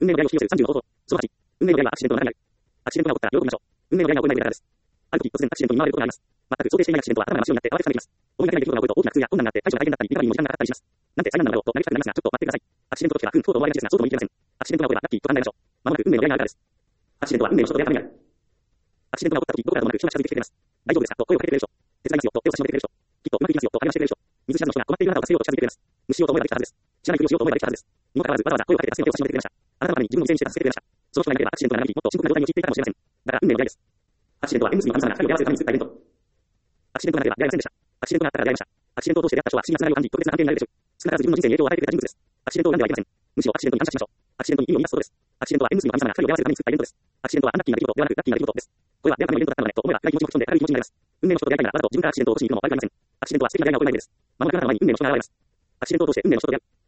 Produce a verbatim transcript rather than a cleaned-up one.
運命の出会いを引き寄せるさんじゅうの方法。そのはち、運命の出会いはアクシデントの中にある。アクシデントが起こったら喜びましょう。運命の出会いが起こらないでいるからです。ある時突然アクシデントに見舞われることがあります。全く想定していないアクシデントは頭が真っ白になって慌てふためきます。思いがけない出来事が起こると大きな苦痛や困難があって対処が大変だったりリカバリーも時間がかかったりします。なんて災難なんだろうとなりたくなりますがちょっと待ってください。アクシデントときはうんとうと思われがちですがそうとも言い切れません。アクシデントが起こればラッキーと考えましょう。まもなく運命の出会いがあるからです。アクシデントは運命の人と出会うためにある。アクシデントが起こった時どこからともなく人が近づいてきてくれます。大丈夫ですかと声をかけてくれる人。手伝いますよと手を差し伸べてくれる人。きっとうまくいきますよと励ましてくれる人。見ず知らずの人が困っているあなたを助けようと近づいてくれます。無視しようと思えばできたはずです。知らないふりをしようと思えばできたはずです。にもかかわらずわざわざ声をかけて助けて手を差し伸べてくれました。あなたのために自分を犠牲にして助けてくれました。その人がいなければアクシデントが長引きもっと深刻な状態に陥っていたかもしれません。だから運命の出会いです。アクシデントは縁結びの神様が光を出会わせるために作ったイベント。アクシデントがなければ出会いませんでした。アクシデントがあったから出会いました。アクシデントを通して出会った人は不思議なつながりを感じ特別な関係になれるでしょう。少なからず自分の人生に影響を与えてくれた人物です。アクシデントを恨んではいけません。むしろアクシデントに感謝しましょう。アクシデントに意味を見出すことです。アクシデントは縁結びの神様が光を出会わせるために作ったイベントです。アクシデントはアンラッキーな出来事ではなくラッキーな出来事です。これは出会うためのイベントだったのねと思えば暗い気持ちも吹き飛んで明るい気持ちになります。運命の人と出会いたいならわざと自分からアクシデントを起こしに行くのも悪くありません。アクシデントは素敵な出会いが起こらないです。まもなくあなたの前に運命の人が現れます。アクシデントを通して運命の人と出会う。